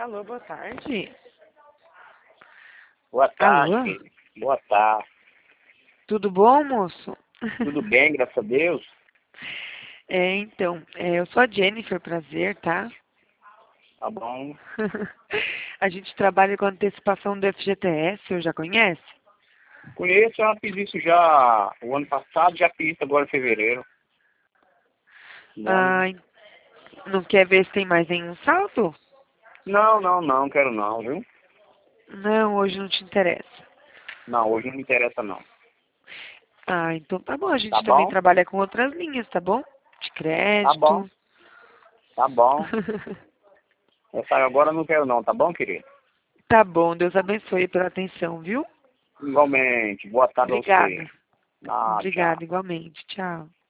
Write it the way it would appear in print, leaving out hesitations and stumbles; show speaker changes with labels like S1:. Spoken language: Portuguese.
S1: Alô, boa tarde.
S2: Boa tarde,
S1: Alô?
S2: filho. Boa tarde.
S1: Tudo bom, moço?
S2: Tudo bem, graças a Deus?
S1: Eu sou a Jennifer, prazer, tá?
S2: Tá bom.
S1: A gente trabalha com antecipação do FGTS, você já conhece?
S2: Conheço, já fiz isso já o ano passado, já fiz isso agora em fevereiro.
S1: Ah, não quer ver se tem mais nenhum saldo?
S2: Não, quero não, viu?
S1: Não, hoje não te interessa.
S2: Não, hoje não me interessa não.
S1: Ah, então tá bom, a
S2: Tá
S1: gente também
S2: bom?
S1: trabalha com outras linhas, tá bom? De
S2: Tá bom,
S1: crédito.
S2: tá bom. Essa agora eu não quero não, tá bom, querido?
S1: Tá bom, Deus abençoe pela atenção, viu?
S2: Igualmente, boa tarde a você.
S1: Obrigada.
S2: Ah, tchau.
S1: Obrigada, igualmente. Tchau.